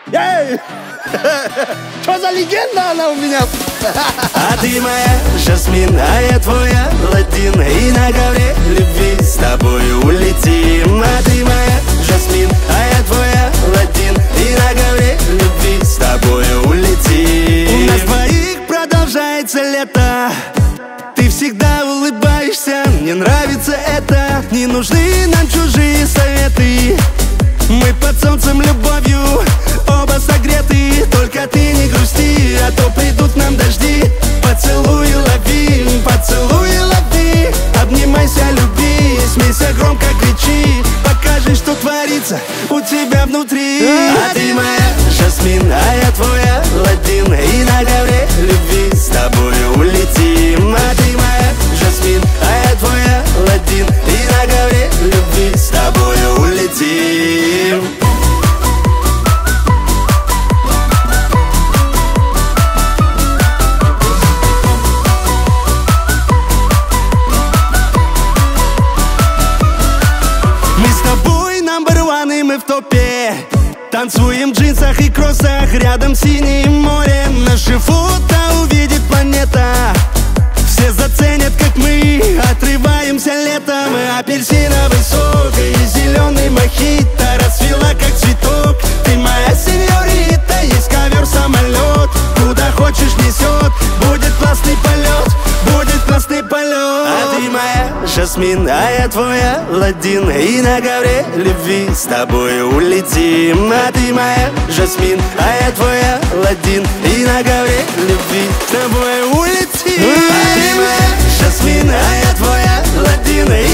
Эй! Что за легенда она у меня? А ты моя Жасмин, а я твой Аладдин, и на ковре любви с тобой улетим. А ты моя Жасмин, а я твой Аладдин, и на ковре любви с тобой улетим. У нас двоих продолжается лето, ты всегда улыбаешься, мне нравится это. Не нужны нам чужие советы, мы под солнцем любовью оба согреты. Только ты не грусти, а то придут нам дожди. Поцелуй лови, поцелуй лови. Обнимайся, люби, смейся, громко кричи. Покажи, что творится у тебя внутри. А ты моя Жасмин, а я твой Аладдин, и на ковре любви с тобой улетим. А ты моя Жасмин, а я твой Аладдин, и на ковре любви с тобой улетим. Мы в топе, танцуем в джинсах и кроссах, рядом синее море. Наши фото увидит планета, все заценят, как мы отрываемся летом. Апельсиновый сок и зеленый мохито расцвела, как цветок. Ты моя сеньорита, есть ковер-самолет, куда хочешь несет. Будет классный полет, будет классный полет. А ты моя Жасмин, а я твой Аладдин, и на ковре любви с тобой улетим. А ты моя Жасмин, а я твой Аладдин, и на ковре любви с тобой улетим. А ты моя Жасмин, а я твой Аладдин,